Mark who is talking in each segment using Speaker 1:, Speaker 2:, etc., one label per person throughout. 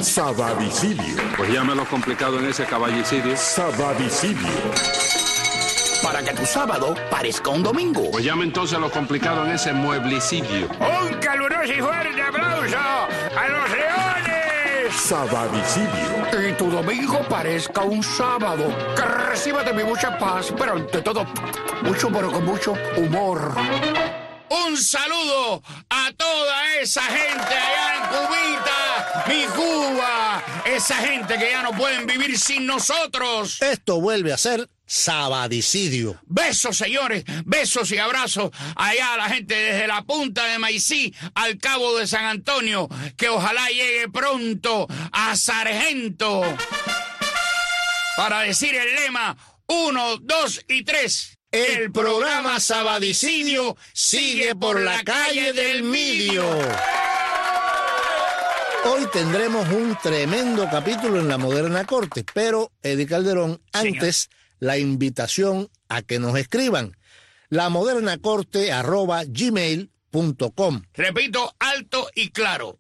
Speaker 1: Sabadicidio.
Speaker 2: Pues llámelo complicado en ese caballicidio.
Speaker 1: Sabadicidio.
Speaker 3: Para que tu sábado parezca un domingo.
Speaker 2: Pues llame entonces lo complicado en ese mueblicidio.
Speaker 4: Un caluroso y fuerte aplauso a los leones.
Speaker 1: Sabadicidio.
Speaker 3: Y tu domingo parezca un sábado. Que reciba de mi mucha paz, pero ante todo, mucho, pero con mucho humor.
Speaker 4: Un saludo a toda esa gente allá en Cubita, mi Cuba. Esa gente que ya no pueden vivir sin nosotros.
Speaker 5: Esto vuelve a ser Sabadicidio.
Speaker 4: Besos, señores, besos y abrazos allá a la gente desde la punta de Maicí al cabo de San Antonio, que ojalá llegue pronto a Sargento para decir el lema 1, 2 y 3.
Speaker 5: El programa Sabadicidio sigue por la calle del Midio. Hoy tendremos un tremendo capítulo en La Moderna Corte, pero, Eddie Calderón, antes la invitación a que nos escriban. lamodernacorte@gmail.com.
Speaker 4: Repito, alto y claro,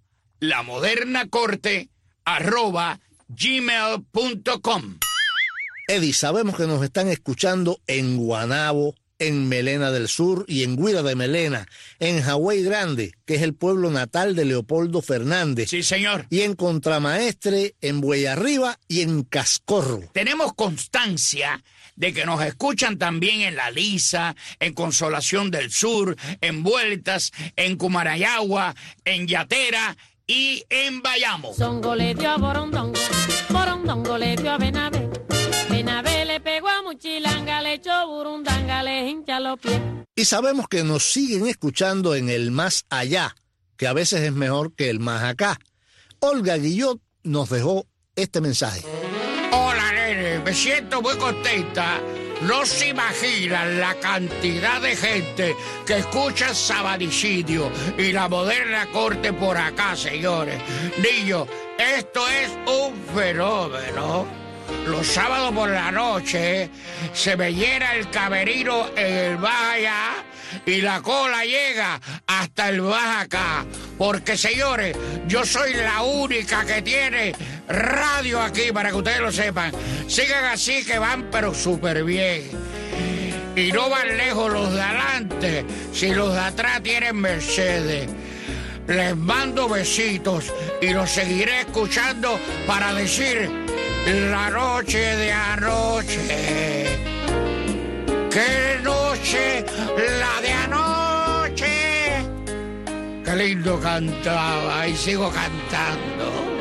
Speaker 4: lamodernacorte@gmail.com.
Speaker 5: Eddie, sabemos que nos están escuchando en Guanabo, en Melena del Sur y en Guira de Melena, en Hawái Grande, que es el pueblo natal de Leopoldo Fernández.
Speaker 4: Sí, señor.
Speaker 5: Y en Contramaestre, en Bueyarriba y en Cascorro.
Speaker 4: Tenemos constancia de que nos escuchan también en La Lisa, en Consolación del Sur, en Vueltas, en Cumarayagua, en Yatera y en Bayamo.
Speaker 6: Zongo le dio a Borondongo, Borondongo le dio a Benavé, Benavé le pegó a Muchilanga, le echó burundanga, le hincha los pies.
Speaker 5: Y sabemos que nos siguen escuchando en el más allá, que a veces es mejor que el más acá. Olga Guillot nos dejó este mensaje.
Speaker 4: Hola, nene, me siento muy contenta. No se imaginan la cantidad de gente que escucha Sabadicidio y La Moderna Corte por acá, señores. Niños, esto es un fenómeno. Los sábados por la noche se me llena el camerino en el más allá y la cola llega hasta el más acá. Porque, señores, yo soy la única que tiene radio aquí, para que ustedes lo sepan. Sigan así que van, pero súper bien. Y no van lejos los de adelante, si los de atrás tienen Mercedes. Les mando besitos y los seguiré escuchando para decir la noche de anoche. ¡Qué noche la de anoche! ¡Qué lindo cantaba! Y sigo cantando.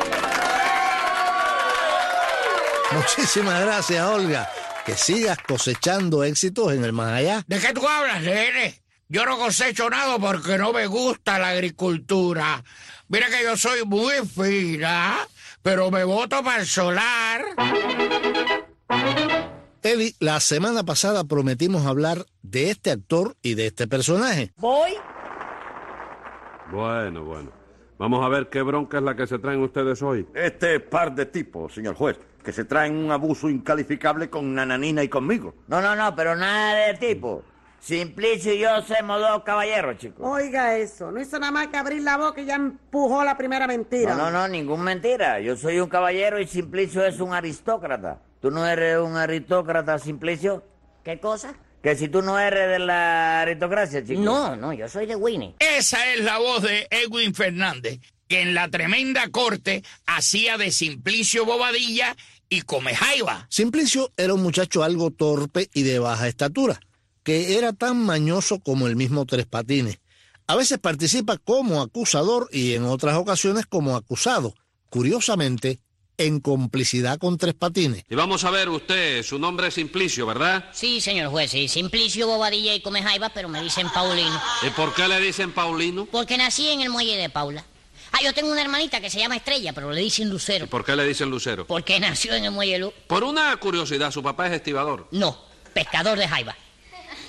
Speaker 5: Muchísimas gracias, Olga. Que sigas cosechando éxitos en el más allá.
Speaker 4: ¿De qué tú hablas, nene? Yo no cosecho nada porque no me gusta la agricultura. Mira que yo soy muy fina, pero me voto para el solar.
Speaker 5: Eddie, la semana pasada prometimos hablar de este actor y de este personaje.
Speaker 6: Voy.
Speaker 2: Bueno. Vamos a ver qué bronca es la que se traen ustedes hoy.
Speaker 7: Este par de tipos, señor juez, que se traen un abuso incalificable con Nananina y conmigo.
Speaker 8: No, pero nada de tipo. Simplicio y yo somos dos caballeros, chicos.
Speaker 9: Oiga eso, no hizo nada más que abrir la boca y ya empujó la primera mentira.
Speaker 8: No, ningún mentira. Yo soy un caballero y Simplicio es un aristócrata. ¿Tú no eres un aristócrata, Simplicio?
Speaker 6: ¿Qué cosa?
Speaker 8: Que si tú no eres de la aristocracia, chicos.
Speaker 6: No, yo soy de Winnie.
Speaker 4: Esa es la voz de Edwin Fernández, que en la tremenda corte hacía de Simplicio Bobadilla y Comejaiba.
Speaker 5: Simplicio era un muchacho algo torpe y de baja estatura, que era tan mañoso como el mismo Tres Patines. A veces participa como acusador y en otras ocasiones como acusado. Curiosamente, en complicidad con Tres Patines.
Speaker 2: Y vamos a ver usted, su nombre es Simplicio, ¿verdad?
Speaker 6: Sí, señor juez, sí. Simplicio Bobadilla y Comejaiba, pero me dicen Paulino.
Speaker 2: ¿Y por qué le dicen Paulino?
Speaker 6: Porque nací en el muelle de Paula. Yo tengo una hermanita que se llama Estrella, pero le dicen Lucero.
Speaker 2: ¿Y por qué le dicen Lucero?
Speaker 6: Porque nació en el muelle Luz.
Speaker 2: Por una curiosidad, ¿su papá es estibador?
Speaker 6: No, pescador de jaiba.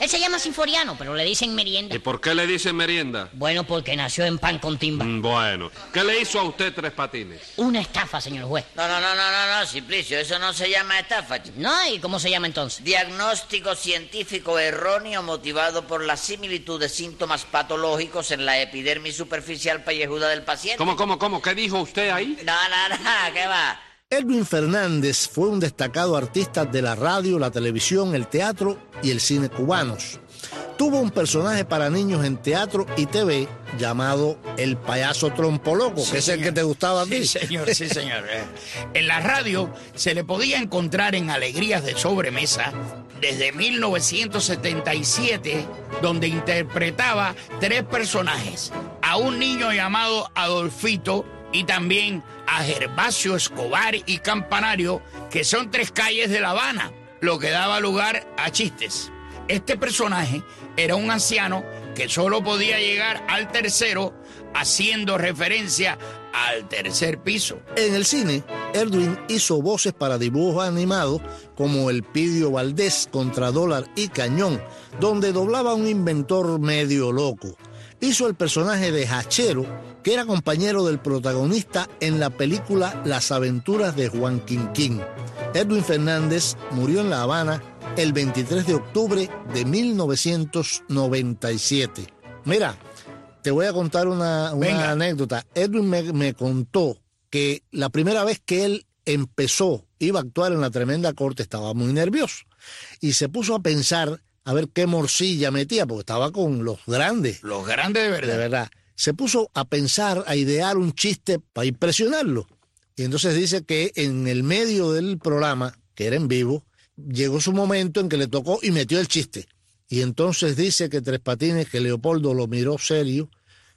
Speaker 10: Él se llama Sinforiano, pero le dicen merienda.
Speaker 2: ¿Y por qué le dicen merienda?
Speaker 10: Bueno, porque nació en pan con timba.
Speaker 2: Bueno, ¿qué le hizo a usted Tres Patines?
Speaker 10: Una estafa, señor juez.
Speaker 8: No, Simplicio, eso no se llama estafa, chico.
Speaker 10: No, ¿y cómo se llama entonces?
Speaker 8: Diagnóstico científico erróneo motivado por la similitud de síntomas patológicos en la epidermis superficial pellejuda del paciente.
Speaker 2: ¿Cómo? ¿Qué dijo usted ahí?
Speaker 8: No, ¿qué va?
Speaker 5: Edwin Fernández fue un destacado artista de la radio, la televisión, el teatro y el cine cubanos. Tuvo un personaje para niños en teatro y TV llamado el payaso Trompoloco, que es el que te gustaba a ti.
Speaker 4: Sí, señor. En la radio se le podía encontrar en Alegrías de Sobremesa desde 1977, donde interpretaba 3 personajes: a un niño llamado Adolfito y también a Gervasio Escobar y Campanario, que son 3 calles de La Habana, lo que daba lugar a chistes. Este personaje era un anciano que solo podía llegar al tercero, haciendo referencia al tercer piso.
Speaker 5: En el cine, Edwin hizo voces para dibujos animados como Elpidio Valdés contra Dólar y Cañón, donde doblaba a un inventor medio loco. Hizo el personaje de Hachero, que era compañero del protagonista en la película Las aventuras de Juan Quinquín. Edwin Fernández murió en La Habana el 23 de octubre de 1997. Mira, te voy a contar una anécdota. Edwin me contó que la primera vez que él iba a actuar en la Tremenda Corte, estaba muy nervioso y se puso a pensar a ver qué morcilla metía, porque estaba con los grandes.
Speaker 4: Los grandes de verdad.
Speaker 5: De verdad. Se puso a pensar, a idear un chiste para impresionarlo. Y entonces dice que en el medio del programa, que era en vivo, llegó su momento en que le tocó y metió el chiste. Y entonces dice que Tres Patines, que Leopoldo lo miró serio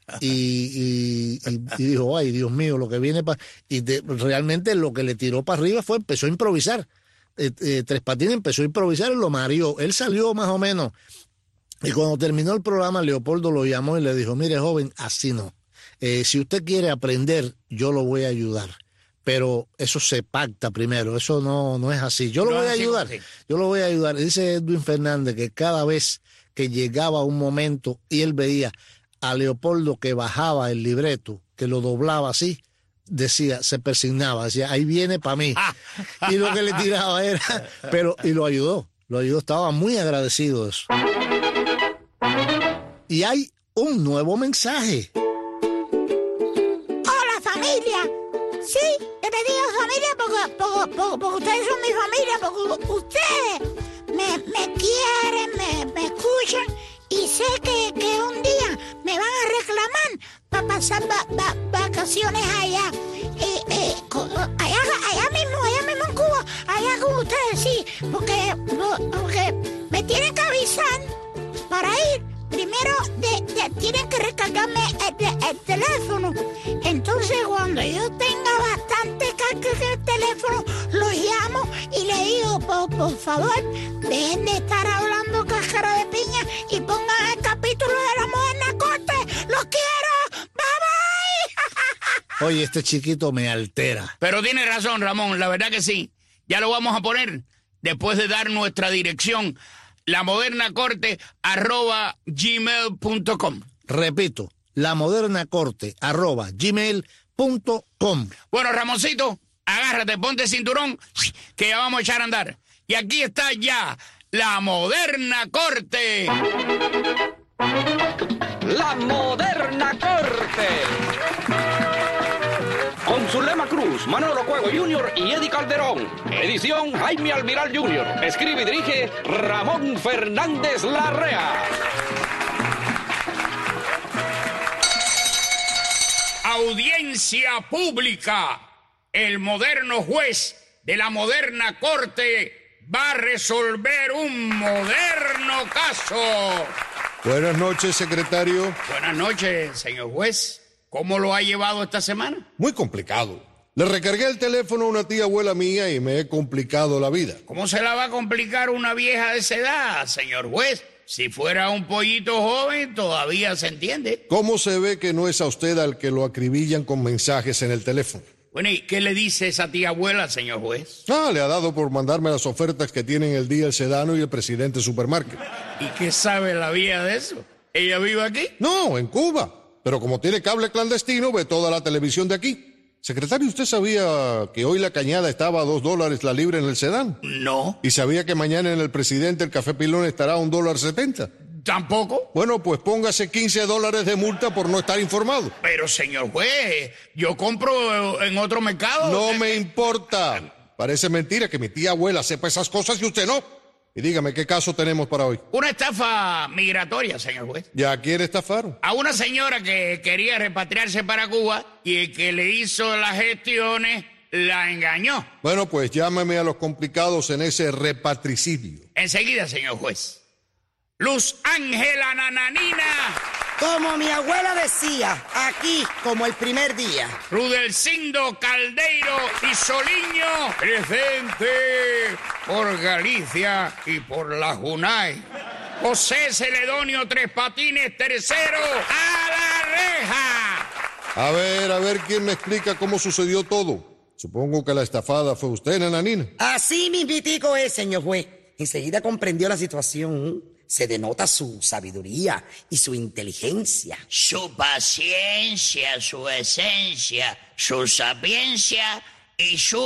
Speaker 5: y dijo, ay, Dios mío, lo que viene para... realmente lo que le tiró para arriba empezó a improvisar. Tres Patines empezó a improvisar y lo mareó. Él salió más o menos. Y cuando terminó el programa, Leopoldo lo llamó y le dijo, mire, joven, así no. Si usted quiere aprender, yo lo voy a ayudar. Pero eso se pacta primero, eso no es así. Yo lo voy a ayudar. Dice Edwin Fernández que cada vez que llegaba un momento y él veía a Leopoldo que bajaba el libreto, que lo doblaba así, decía, se persignaba, decía, ahí viene para mí. Y lo que le tiraba era, y lo ayudó, estaba muy agradecido de eso. Y hay un nuevo mensaje.
Speaker 11: Hola, familia. Sí, yo te digo familia porque ustedes son mi familia, porque ustedes me quieren, me escuchan y sé que un día me van a reclamar para pasar vacaciones allá. Allá mismo en Cuba, allá con ustedes, sí, porque me tienen que avisar para ir. Primero tienen que recargarme el teléfono. Entonces cuando yo tenga bastante carga en el teléfono, los llamo y le digo, por favor, dejen de estar hablando cáscara de piña y pongan el capítulo de La Moderna Corte. ¡Los quiero! ¡Bye, bye!
Speaker 5: Oye, este chiquito me altera.
Speaker 4: Pero tiene razón, Ramón, la verdad que sí. Ya lo vamos a poner después de dar nuestra dirección, lamodernacorte@gmail.com.
Speaker 5: Repito, lamodernacorte@gmail.com.
Speaker 4: Bueno, Ramoncito, agárrate, ponte cinturón, que ya vamos a echar a andar. Y aquí está ya La Moderna Corte.
Speaker 12: La Moderna Corte. Con Zulema Cruz, Manolo Cuego Jr. y Eddie Calderón. Edición Jaime Almiral Jr. Escribe y dirige Ramón Fernández Larrea.
Speaker 4: Audiencia pública. El moderno juez de la Moderna Corte va a resolver un moderno caso.
Speaker 13: Buenas noches, secretario.
Speaker 4: Buenas noches, señor juez. ¿Cómo lo ha llevado esta semana?
Speaker 13: Muy complicado. Le recargué el teléfono a una tía abuela mía y me he complicado la vida.
Speaker 4: ¿Cómo se la va a complicar una vieja de esa edad, señor juez? Si fuera un pollito joven, todavía se entiende.
Speaker 13: ¿Cómo se ve que no es a usted al que lo acribillan con mensajes en el teléfono?
Speaker 4: Bueno, ¿y qué le dice esa tía abuela, señor juez?
Speaker 13: Le ha dado por mandarme las ofertas que tienen el día el Sedano y el presidente Supermarket.
Speaker 4: ¿Y qué sabe la vía de eso? ¿Ella vive aquí?
Speaker 13: No, en Cuba. Pero como tiene cable clandestino, ve toda la televisión de aquí. Secretario, ¿usted sabía que hoy la cañada estaba a $2 la libra en el Sedán?
Speaker 4: No.
Speaker 13: ¿Y sabía que mañana en el presidente el café pilón estará a $1.70?
Speaker 4: ¿Tampoco?
Speaker 13: Bueno, pues póngase $15 de multa por no estar informado.
Speaker 4: Pero, señor juez, yo compro en otro mercado.
Speaker 13: No me importa. Parece mentira que mi tía abuela sepa esas cosas y usted no. Y dígame, ¿qué caso tenemos para hoy?
Speaker 4: Una estafa migratoria, señor juez.
Speaker 13: ¿Ya quiere estafar?
Speaker 4: A una señora que quería repatriarse para Cuba y el que le hizo las gestiones la engañó.
Speaker 13: Bueno, pues llámeme a los complicados en ese repatricidio.
Speaker 4: Enseguida, señor juez. Luz Ángela Nananina.
Speaker 9: Como mi abuela decía, aquí como el primer día.
Speaker 4: Rudelcindo Caldeiro y Soliño, presente por Galicia y por la Junay. José Celedonio Tres Patines III, a la reja.
Speaker 13: A ver, ¿quién me explica cómo sucedió todo? Supongo que la estafada fue usted, Nananina.
Speaker 9: Así mismitico es, señor juez. Enseguida comprendió la situación. Se denota su sabiduría y su inteligencia.
Speaker 8: Su paciencia, su esencia, su sapiencia y su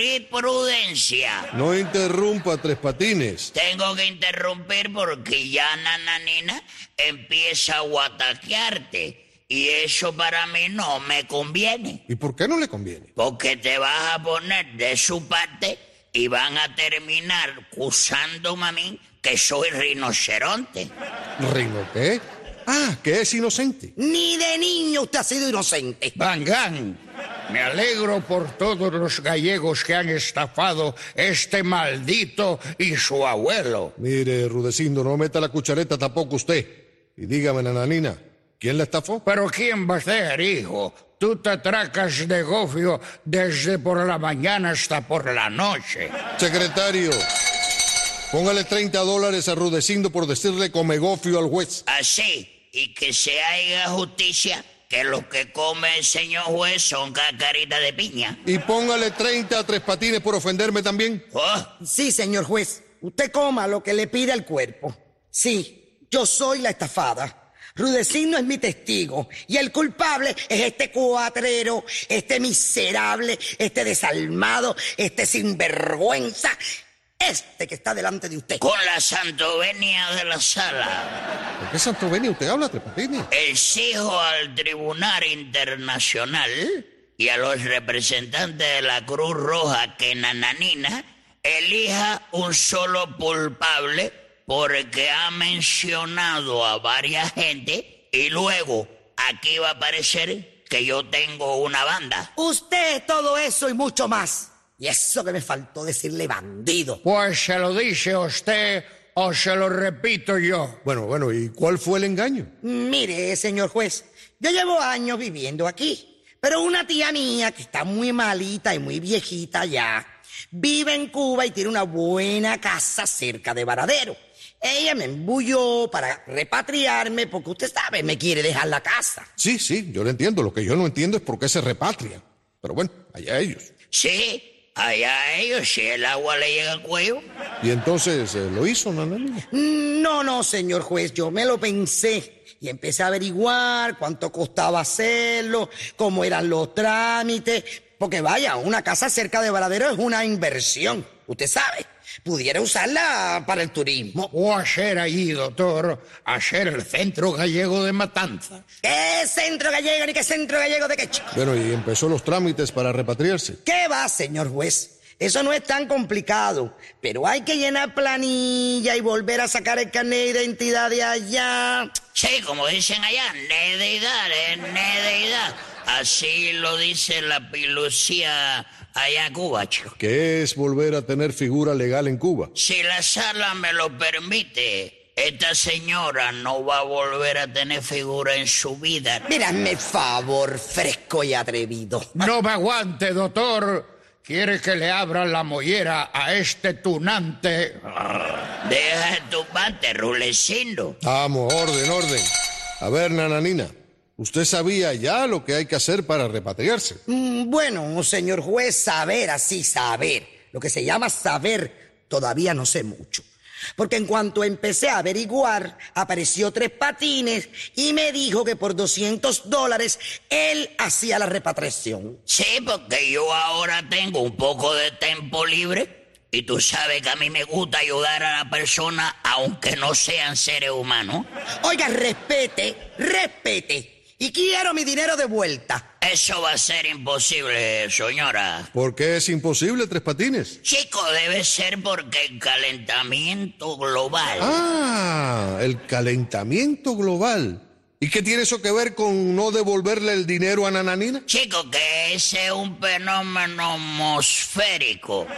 Speaker 8: jurisprudencia.
Speaker 13: No interrumpa, Tres Patines.
Speaker 8: Tengo que interrumpir porque ya Nananina empieza a guataquearte. Y eso para mí no me conviene.
Speaker 13: ¿Y por qué no le conviene?
Speaker 8: Porque te vas a poner de su parte y van a terminar acusándome a mí que soy rinoceronte.
Speaker 13: ¿Rino qué? Que es inocente.
Speaker 9: Ni de niño usted ha sido inocente.
Speaker 4: Van, me alegro por todos los gallegos que han estafado este maldito y su abuelo.
Speaker 13: Mire, Rudecindo, no meta la cuchareta tampoco usted. Y dígame, Nananina, ¿quién la estafó?
Speaker 4: ¿Pero quién va a ser, hijo? Tú te atracas de gofio desde por la mañana hasta por la noche.
Speaker 13: Secretario, póngale $30 a Rudecindo por decirle come gofio al juez.
Speaker 8: Así, y que se haga justicia, que lo que come el señor juez son cacaritas de piña.
Speaker 13: Y póngale 30 a Tres Patines por ofenderme también.
Speaker 9: Sí, señor juez. Usted coma lo que le pide al cuerpo. Sí, yo soy la estafada. Rudecindo es mi testigo y el culpable es este cuatrero, este miserable, este desalmado, este sinvergüenza, este que está delante de usted.
Speaker 8: Con la santovenia de la sala.
Speaker 13: ¿Por qué santovenia usted habla, Tres Patines?
Speaker 8: Exijo al Tribunal Internacional y a los representantes de la Cruz Roja que Nananina elija un solo culpable porque ha mencionado a varias gente y luego aquí va a aparecer que yo tengo una banda.
Speaker 9: Usted es todo eso y mucho más. Y eso que me faltó decirle bandido.
Speaker 4: Pues se lo dice usted o se lo repito yo.
Speaker 13: Bueno, ¿y cuál fue el engaño?
Speaker 9: Mire, señor juez, yo llevo años viviendo aquí, pero una tía mía que está muy malita y muy viejita ya, vive en Cuba y tiene una buena casa cerca de Varadero. Ella me embulló para repatriarme porque usted sabe, me quiere dejar la casa.
Speaker 13: Sí, yo lo entiendo. Lo que yo no entiendo es por qué se repatrian. Pero bueno, allá ellos.
Speaker 8: Sí, allá ellos, si el agua le llega al cuello.
Speaker 13: ¿Y entonces lo hizo, Nananina?
Speaker 9: No, señor juez, yo me lo pensé y empecé a averiguar cuánto costaba hacerlo, cómo eran los trámites, porque vaya, una casa cerca de Varadero es una inversión, usted sabe. Pudiera usarla para el turismo.
Speaker 4: O hacer allí, doctor, hacer el Centro Gallego de Matanzas.
Speaker 9: ¿Qué centro gallego ni qué centro gallego de qué, chico?
Speaker 13: Bueno, y empezó los trámites para repatriarse.
Speaker 9: ¿Qué va, señor juez? Eso no es tan complicado, pero hay que llenar planilla y volver a sacar el carnet de identidad de allá.
Speaker 8: Sí, como dicen allá, nedeidad. Así lo dice la pilucía allá en Cuba, chico.
Speaker 13: ¿Qué es volver a tener figura legal en Cuba?
Speaker 8: Si la sala me lo permite, esta señora no va a volver a tener figura en su vida.
Speaker 9: Mírame, favor, fresco y atrevido.
Speaker 4: No me aguante, doctor. ¿Quiere que le abra la mollera a este tunante?
Speaker 8: Deja tu pante, Rudecindo.
Speaker 13: Vamos, orden. A ver, Nananina, Usted sabía ya lo que hay que hacer para repatriarse.
Speaker 9: Bueno, señor juez, saber. Lo que se llama saber, todavía no sé mucho. Porque en cuanto empecé a averiguar, apareció Tres Patines y me dijo que por $200 él hacía la repatriación.
Speaker 8: Sí, porque yo ahora tengo un poco de tiempo libre y tú sabes que a mí me gusta ayudar a la persona aunque no sean seres humanos.
Speaker 9: Oiga, respete. Y quiero mi dinero de vuelta.
Speaker 8: Eso va a ser imposible, señora.
Speaker 13: ¿Por qué es imposible, Tres Patines?
Speaker 8: Chico, debe ser porque el calentamiento global.
Speaker 13: Ah, el calentamiento global. ¿Y qué tiene eso que ver con no devolverle el dinero a Nananina?
Speaker 8: Chico, que ese es un fenómeno atmosférico.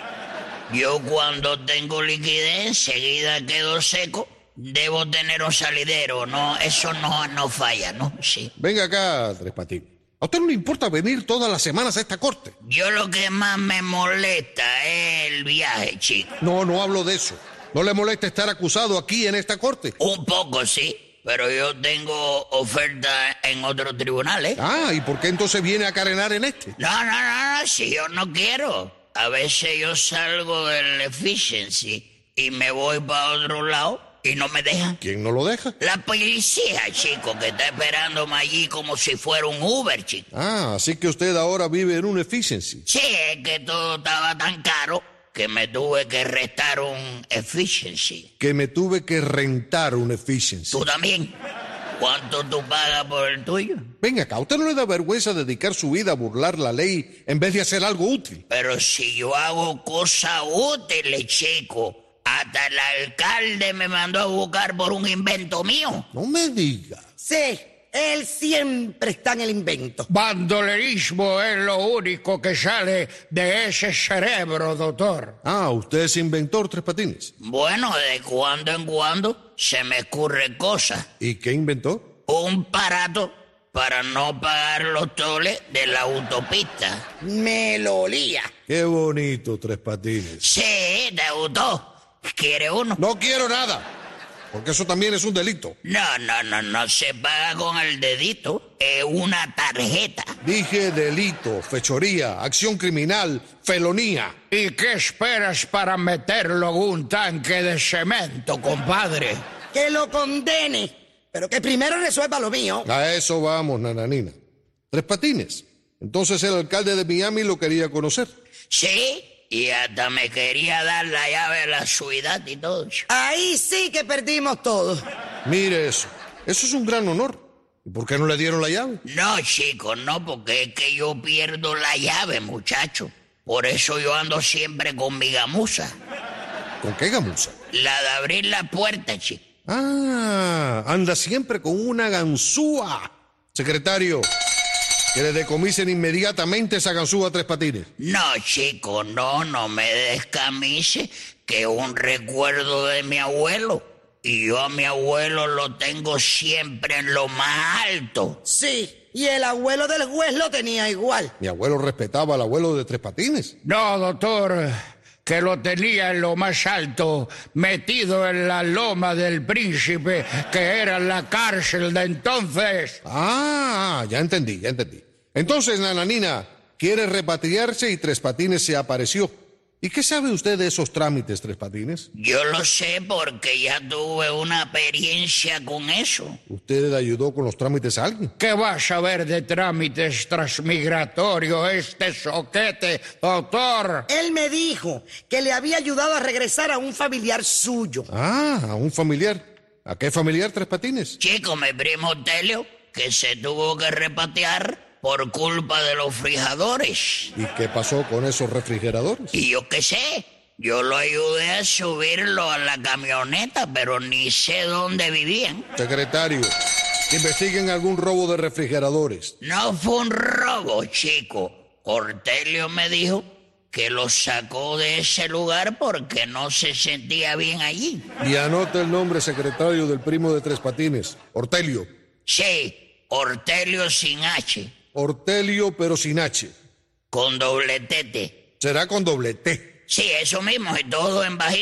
Speaker 8: Yo cuando tengo liquidez enseguida quedo seco. Debo tener un salidero, ¿no? Eso no falla, ¿no? Sí.
Speaker 13: Venga acá, Tres Patines. ¿A usted no le importa venir todas las semanas a esta corte?
Speaker 8: Yo lo que más me molesta es el viaje, chico.
Speaker 13: No hablo de eso. ¿No le molesta estar acusado aquí en esta corte?
Speaker 8: Un poco, sí. Pero yo tengo oferta en otros tribunales.
Speaker 13: Ah, ¿y por qué entonces viene a carenar en este?
Speaker 8: No, si yo no quiero. A veces yo salgo del efficiency y me voy para otro lado. Y no me dejan.
Speaker 13: ¿Quién no lo deja?
Speaker 8: La policía, chico, que está esperándome allí como si fuera un Uber, chico.
Speaker 13: Ah, así que usted ahora vive en un efficiency.
Speaker 8: Sí, es que todo estaba tan caro que me tuve que rentar un efficiency.
Speaker 13: Que me tuve que rentar un efficiency.
Speaker 8: ¿Tú también? ¿Cuánto tú pagas por el tuyo?
Speaker 13: Venga acá, ¿a usted no le da vergüenza dedicar su vida a burlar la ley en vez de hacer algo útil?
Speaker 8: Pero si yo hago cosas útiles, chico. Hasta el alcalde me mandó a buscar por un invento mío.
Speaker 13: No me diga.
Speaker 9: Sí, él siempre está en el invento.
Speaker 4: Bandolerismo es lo único que sale de ese cerebro, doctor.
Speaker 13: Ah, ¿usted es inventor, Tres Patines?
Speaker 8: Bueno, de cuando en cuando se me ocurre cosas.
Speaker 13: ¿Y qué inventó?
Speaker 8: Un aparato para no pagar los toles de la autopista.
Speaker 9: Me lo olía.
Speaker 13: Qué bonito, Tres Patines.
Speaker 8: Sí, ¿te gustó? ¿Quiere uno?
Speaker 13: No quiero nada, porque eso también es un delito.
Speaker 8: No se paga con el dedito, es una tarjeta.
Speaker 13: Dije delito, fechoría, acción criminal, felonía.
Speaker 4: ¿Y qué esperas para meterlo en un tanque de cemento, compadre?
Speaker 9: Que lo condene, pero que primero resuelva lo mío.
Speaker 13: A eso vamos, Nananina. Tres Patines, entonces el alcalde de Miami lo quería conocer.
Speaker 8: Sí. Y hasta me quería dar la llave de la ciudad y todo.
Speaker 9: Ahí sí que perdimos todo.
Speaker 13: Mire eso. Eso es un gran honor. ¿Y por qué no le dieron la llave?
Speaker 8: No, chico, no, porque es que yo pierdo la llave, muchacho. Por eso yo ando siempre con mi gamuza.
Speaker 13: ¿Con qué gamuza?
Speaker 8: La de abrir la puerta, chico.
Speaker 13: Ah, anda siempre con una ganzúa. Secretario, que le decomisen inmediatamente esa ganzúa a Tres Patines.
Speaker 8: No, chico, no me descamise, que es un recuerdo de mi abuelo. Y yo a mi abuelo lo tengo siempre en lo más alto.
Speaker 9: Sí, y el abuelo del juez lo tenía igual.
Speaker 13: Mi abuelo respetaba al abuelo de Tres Patines.
Speaker 4: No, doctor, que lo tenía en lo más alto, metido en la loma del Príncipe, que era la cárcel de entonces.
Speaker 13: Ah, ya entendí. Entonces, Nananina quiere repatriarse y Tres Patines se apareció. ¿Y qué sabe usted de esos trámites, Tres Patines?
Speaker 8: Yo lo sé porque ya tuve una experiencia con eso.
Speaker 13: ¿Usted ayudó con los trámites a alguien?
Speaker 4: ¿Qué va a saber de trámites transmigratorios este soquete, doctor?
Speaker 9: Él me dijo que le había ayudado a regresar a un familiar suyo.
Speaker 13: Ah, a un familiar. ¿A qué familiar, Tres Patines?
Speaker 8: Chico, mi primo Telio, que se tuvo que repatriar por culpa de los frijadores.
Speaker 13: ¿Y qué pasó con esos refrigeradores?
Speaker 8: Y yo qué sé, yo lo ayudé a subirlo a la camioneta, pero ni sé dónde vivían.
Speaker 13: Secretario, que investiguen algún robo de refrigeradores.
Speaker 8: No fue un robo, chico. Cortelio me dijo que lo sacó de ese lugar porque no se sentía bien allí.
Speaker 13: Y anota el nombre, secretario, del primo de Tres Patines, Ortelio.
Speaker 8: Sí, Ortelio sin H.
Speaker 13: Ortelio, pero sin H.
Speaker 8: Con doble T.
Speaker 13: Será con doble T.
Speaker 8: Sí, eso mismo, y todo en bajito.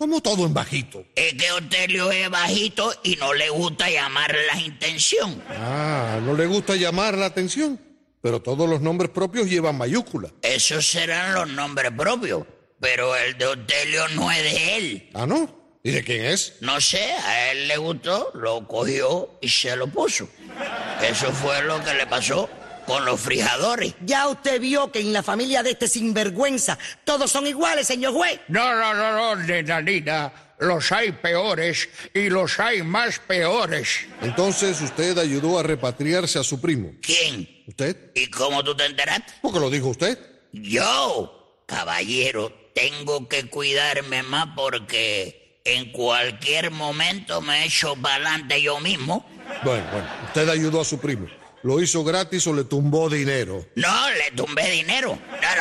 Speaker 13: ¿Cómo todo en bajito?
Speaker 8: Es que Otelio es bajito y no le gusta llamar la atención.
Speaker 13: Ah, no le gusta llamar la atención, pero todos los nombres propios llevan mayúscula.
Speaker 8: Esos serán los nombres propios, pero el de Otelio no es de él.
Speaker 13: ¿Ah, no? ¿Y de quién es?
Speaker 8: No sé, a él le gustó, lo cogió y se lo puso. Eso fue lo que le pasó con los frijadores.
Speaker 9: Ya usted vio que en la familia de este sinvergüenza todos son iguales, señor juez.
Speaker 4: No, nananina. Los hay peores y los hay más peores.
Speaker 13: Entonces usted ayudó a repatriarse a su primo.
Speaker 8: ¿Quién?
Speaker 13: ¿Usted?
Speaker 8: ¿Y cómo tú te enteraste?
Speaker 13: ¿Por qué lo dijo usted?
Speaker 8: Yo, caballero, tengo que cuidarme más porque en cualquier momento me echo para adelante yo mismo.
Speaker 13: Bueno, usted ayudó a su primo. ¿Lo hizo gratis o le tumbó dinero?
Speaker 8: No, le tumbé dinero.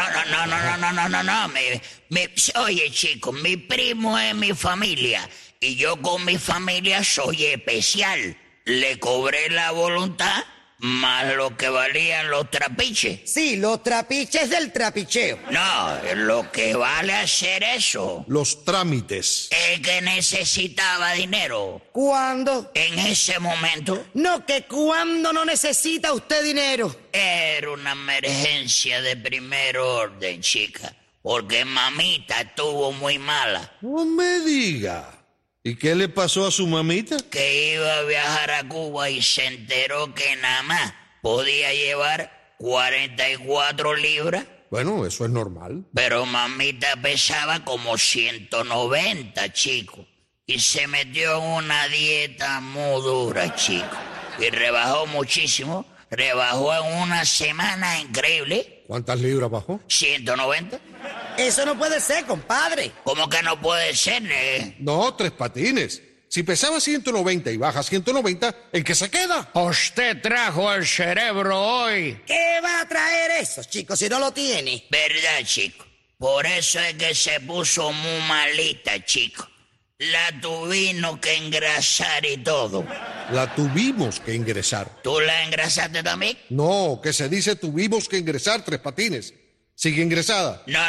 Speaker 8: No. Oye, chico, mi primo es mi familia y yo con mi familia soy especial. Le cobré la voluntad más lo que valían los trapiches.
Speaker 9: Sí, los trapiches del trapicheo.
Speaker 8: No, lo que vale hacer eso.
Speaker 13: Los trámites.
Speaker 8: El que necesitaba dinero.
Speaker 9: ¿Cuándo?
Speaker 8: En ese momento.
Speaker 9: No, que cuando no necesita usted dinero.
Speaker 8: Era una emergencia de primer orden, chica. Porque mamita estuvo muy mala.
Speaker 13: No me diga. ¿Y qué le pasó a su mamita?
Speaker 8: Que iba a viajar a Cuba y se enteró que nada más podía llevar 44 libras.
Speaker 13: Bueno, eso es normal.
Speaker 8: Pero mamita pesaba como 190, chico. Y se metió en una dieta muy dura, chico. Y rebajó muchísimo. Rebajó en una semana increíble.
Speaker 13: ¿Cuántas libras bajó?
Speaker 8: 190.
Speaker 9: Eso no puede ser, compadre.
Speaker 8: ¿Cómo que no puede ser?
Speaker 13: No, Tres Patines. Si pesaba 190 y baja 190, ¿en qué se queda?
Speaker 4: Usted trajo el cerebro hoy.
Speaker 9: ¿Qué va a traer eso, chicos, si no lo tiene?
Speaker 8: ¿Verdad, chico? Por eso es que se puso muy malita, chico. La tuvimos que engrasar y todo.
Speaker 13: La tuvimos que ingresar.
Speaker 8: ¿Tú la engrasaste también?
Speaker 13: No, que se dice tuvimos que ingresar, Tres Patines. ¿Sigue ingresada?
Speaker 8: No,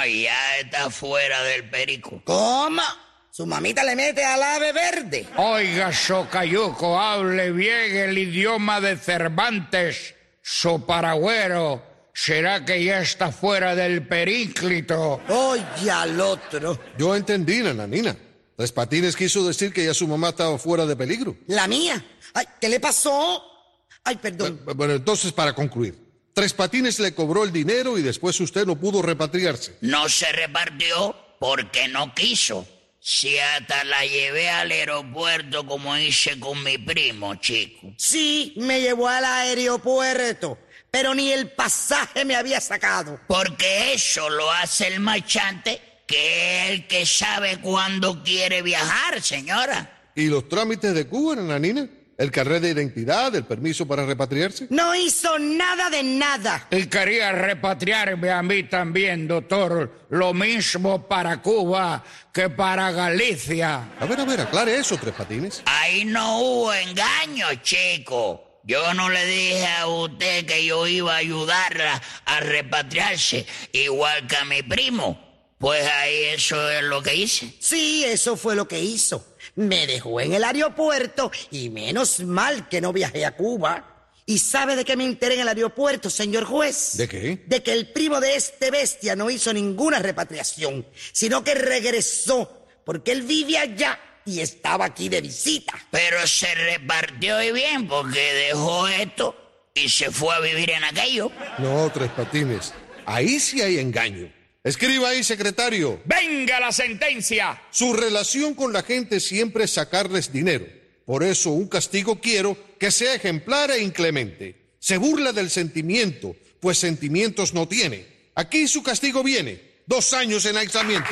Speaker 8: ya está fuera del perico.
Speaker 9: ¿Cómo? Su mamita le mete al ave verde.
Speaker 4: Oiga, Socayuco, hable bien el idioma de Cervantes, soparagüero. ¿Será que ya está fuera del períclito?
Speaker 9: Oye, al otro.
Speaker 13: Yo entendí, nananina. Tres Patines quiso decir que ya su mamá estaba fuera de peligro.
Speaker 9: ¿La mía? Ay, ¿qué le pasó? Ay, perdón.
Speaker 13: Bueno, entonces, para concluir. Tres Patines le cobró el dinero y después usted no pudo repatriarse.
Speaker 8: No se repartió porque no quiso. Si hasta la llevé al aeropuerto como hice con mi primo, chico.
Speaker 9: Sí, me llevó al aeropuerto, pero ni el pasaje me había sacado.
Speaker 8: Porque eso lo hace el marchante, que es el que sabe cuándo quiere viajar, señora.
Speaker 13: ¿Y los trámites de Cuba, nananina? ¿El carnet de identidad, el permiso para repatriarse?
Speaker 9: No hizo nada de nada.
Speaker 4: Y quería repatriarme a mí también, doctor. Lo mismo para Cuba que para Galicia.
Speaker 13: A ver, aclare eso, Tres Patines.
Speaker 8: Ahí no hubo engaño, chico. Yo no le dije a usted que yo iba a ayudarla a repatriarse, igual que a mi primo. Pues ahí eso es lo que hice.
Speaker 9: Sí, eso fue lo que hizo. Me dejó en el aeropuerto y menos mal que no viajé a Cuba. ¿Y sabe de qué me enteré en el aeropuerto, señor juez?
Speaker 13: ¿De qué?
Speaker 9: De que el primo de este bestia no hizo ninguna repatriación, sino que regresó, porque él vive allá y estaba aquí de visita.
Speaker 8: Pero se repartió y bien, porque dejó esto y se fue a vivir en aquello.
Speaker 13: No, Tres Patines, ahí sí hay engaño. Escriba ahí, secretario.
Speaker 4: ¡Venga la sentencia!
Speaker 13: Su relación con la gente siempre es sacarles dinero. Por eso un castigo quiero que sea ejemplar e inclemente. Se burla del sentimiento, pues sentimientos no tiene. Aquí su castigo viene. 2 años en aislamiento.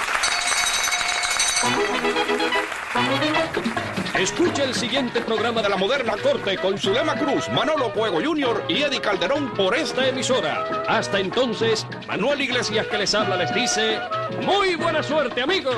Speaker 12: Escuche el siguiente programa de La Moderna Corte con Zulema Cruz, Manolo Fuego Jr. y Eddie Calderón por esta emisora. Hasta entonces, Manuel Iglesias que les habla les dice ¡muy buena suerte, amigos!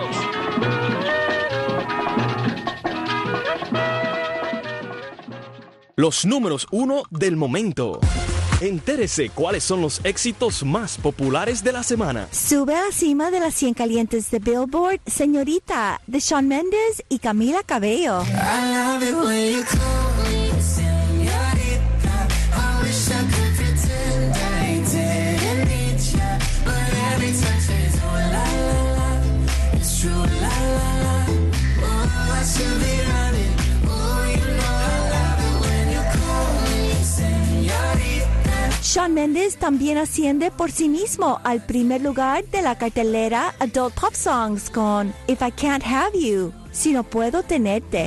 Speaker 14: Los números 1 del momento. Entérese cuáles son los éxitos más populares de la semana.
Speaker 15: Sube a la cima de las 100 calientes de Billboard, Señorita, de Shawn Mendes y Camila Cabello. Shawn Mendes también asciende por sí mismo al primer lugar de la cartelera Adult Pop Songs con If I Can't Have You, Si No Puedo Tenerte.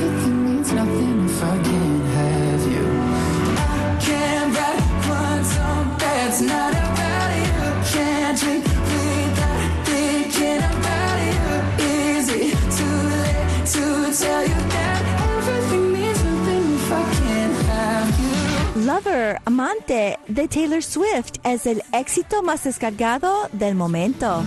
Speaker 15: Lover, Amante, de Taylor Swift es el éxito más descargado del momento.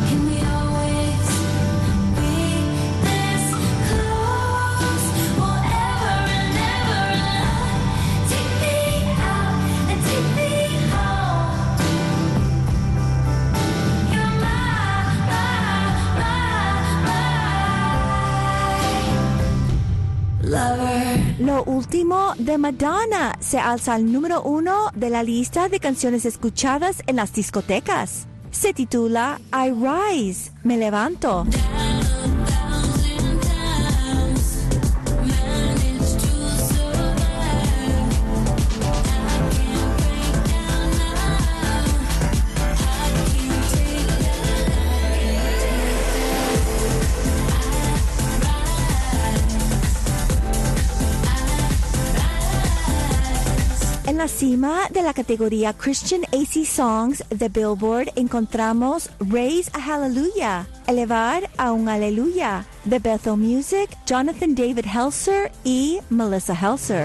Speaker 15: Lo último de Madonna se alza al número 1 de la lista de canciones escuchadas en las discotecas. Se titula I Rise, Me Levanto. En la cima de la categoría Christian AC Songs de Billboard encontramos Raise a Hallelujah, Elevar a un Aleluya, de Bethel Music, Jonathan David Helser y Melissa Helser.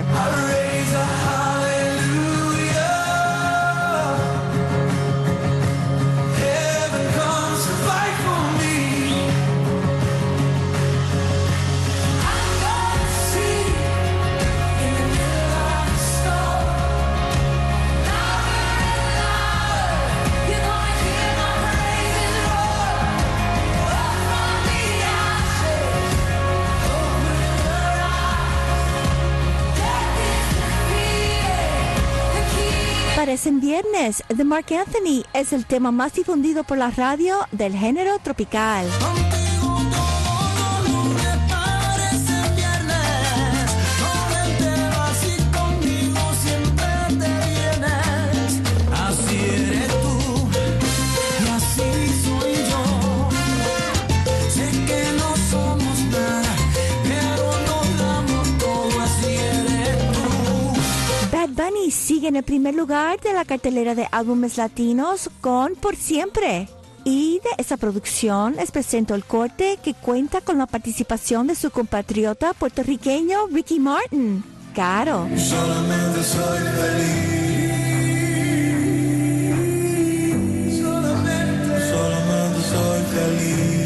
Speaker 15: Parecen viernes, de Marc Anthony es el tema más difundido por la radio del género tropical. Bunny sigue en el primer lugar de la cartelera de álbumes latinos con Por Siempre. Y de esa producción les presento el corte que cuenta con la participación de su compatriota puertorriqueño Ricky Martin. Caro.
Speaker 16: Solamente soy feliz. Solamente soy feliz.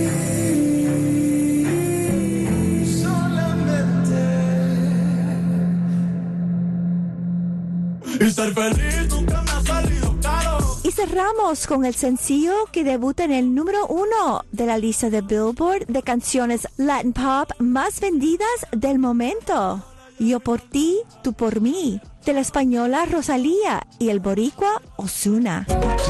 Speaker 16: Y ser feliz nunca me ha salido caro.
Speaker 15: Y cerramos con el sencillo que debuta en el número 1 de la lista de Billboard de canciones Latin Pop más vendidas del momento. Yo por ti, tú por mí, de la española Rosalía y el boricua Ozuna.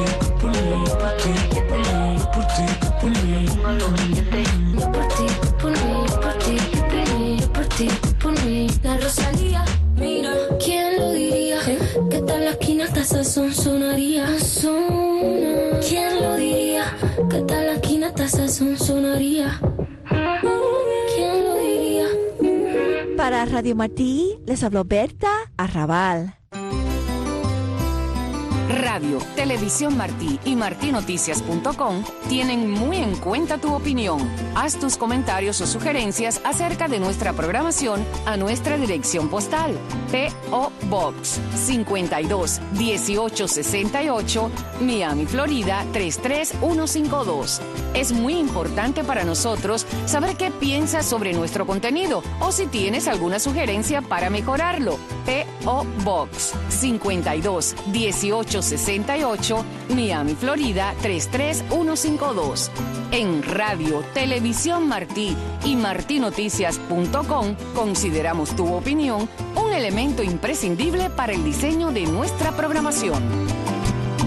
Speaker 17: La Rosalía, mira, ¿quién lo diría? Que tal la esquina hasta sazón sonaría. ¿Quién lo diría? Que tal la esquina hasta sazón sonaría. ¿Quién lo diría?
Speaker 15: Para Radio Martí les habló Berta Arrabal.
Speaker 18: Radio, Televisión Martí y martinoticias.com tienen muy en cuenta tu opinión. Haz tus comentarios o sugerencias acerca de nuestra programación a nuestra dirección postal. P.O. Box 52 1868, Miami, Florida 33152. Es muy importante para nosotros saber qué piensas sobre nuestro contenido o si tienes alguna sugerencia para mejorarlo. P.O. Box 52 1868, Miami, Florida 33152. En Radio, Televisión Martí y martinoticias.com consideramos tu opinión un elemento imprescindible para el diseño de nuestra programación.